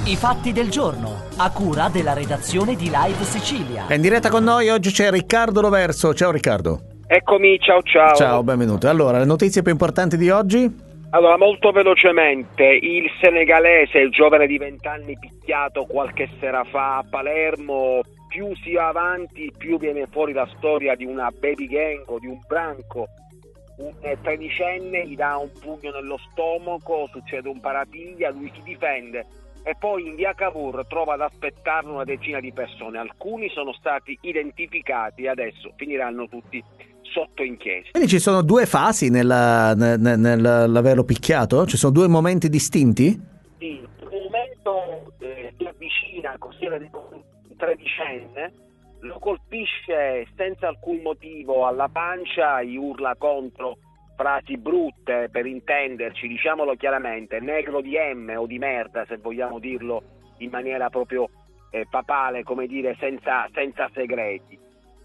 I fatti del giorno, a cura della redazione di Live Sicilia. In diretta con noi oggi c'è Riccardo Roverso. Ciao Riccardo. Eccomi, ciao. Ciao, benvenuto. Allora, le notizie più importanti di oggi? Allora, molto velocemente, il senegalese, il giovane di 20 anni picchiato qualche sera fa a Palermo, più si va avanti, più viene fuori la storia di una baby gang o di un branco. Un tredicenne gli dà un pugno nello stomaco, succede un parapiglia, lui si difende e poi in via Cavour trova ad aspettarlo una decina di persone. Alcuni sono stati identificati e adesso finiranno tutti sotto inchiesta. Quindi ci sono due fasi nell'averlo picchiato? Ci sono due momenti distinti? Sì, un momento si avvicina così un tredicenne, lo colpisce senza alcun motivo alla pancia, gli urla contro frasi brutte, per intenderci, diciamolo chiaramente, negro di M o di merda, se vogliamo dirlo in maniera proprio papale, come dire, senza segreti.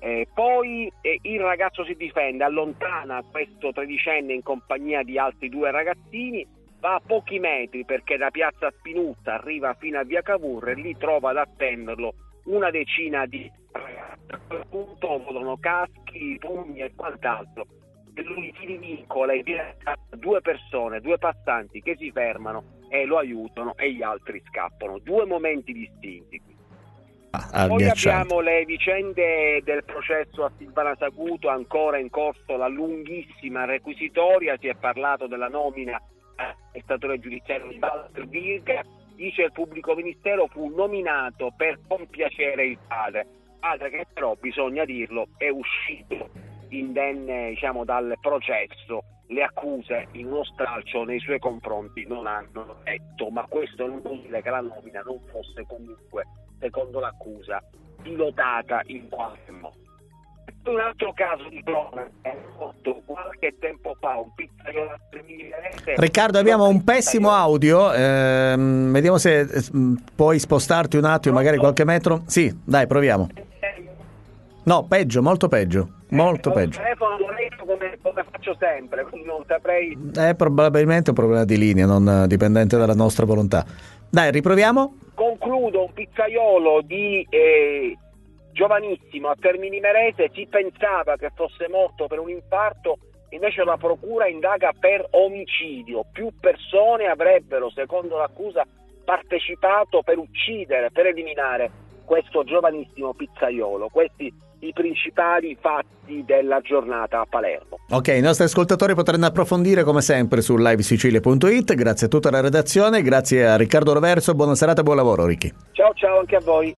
Poi il ragazzo si difende, allontana questo tredicenne in compagnia di altri due ragazzini, va a pochi metri perché da piazza Spinuzza arriva fino a via Cavour e lì trova ad attenderlo una decina di ragazzi. A quel punto volano caschi, pugni e quant'altro. E lui si rivincola e viene a due persone, due passanti che si fermano e lo aiutano e gli altri scappano. Due momenti distinti. Poi abbiamo le vicende del processo a Silvana Saguto, ancora in corso la lunghissima requisitoria, si è parlato della nomina all'amministratore giudiziario di Walter Virga, dice il pubblico ministero fu nominato per compiacere il padre che però, bisogna dirlo, è uscito indenne, diciamo, dal processo. Le accuse in uno stralcio nei suoi confronti non hanno detto, ma questo non vuol dire che la nomina non fosse comunque, secondo l'accusa, pilotata in qualche modo. Un altro caso di cronaca è fatto qualche tempo fa un pizzaiolo a Treminiere. Riccardo, abbiamo un pessimo audio, vediamo se puoi spostarti un attimo, magari qualche metro. Sì, dai, proviamo. No, peggio, molto peggio. Molto peggio. Il telefono lo leggo come faccio sempre, quindi non saprei. È probabilmente un problema di linea, non dipendente dalla nostra volontà. Dai, riproviamo. Concludo, un pizzaiolo di giovanissimo a Termini Imerese, si pensava che fosse morto per un infarto, invece la procura indaga per omicidio. Più persone avrebbero, secondo l'accusa, partecipato per uccidere, per eliminare questo giovanissimo pizzaiolo. Questi i principali fatti della giornata a Palermo. Ok, i nostri ascoltatori potranno approfondire come sempre su livesicilia.it. Grazie a tutta la redazione, grazie a Riccardo Roverso, buona serata e buon lavoro Ricchi. Ciao anche a voi.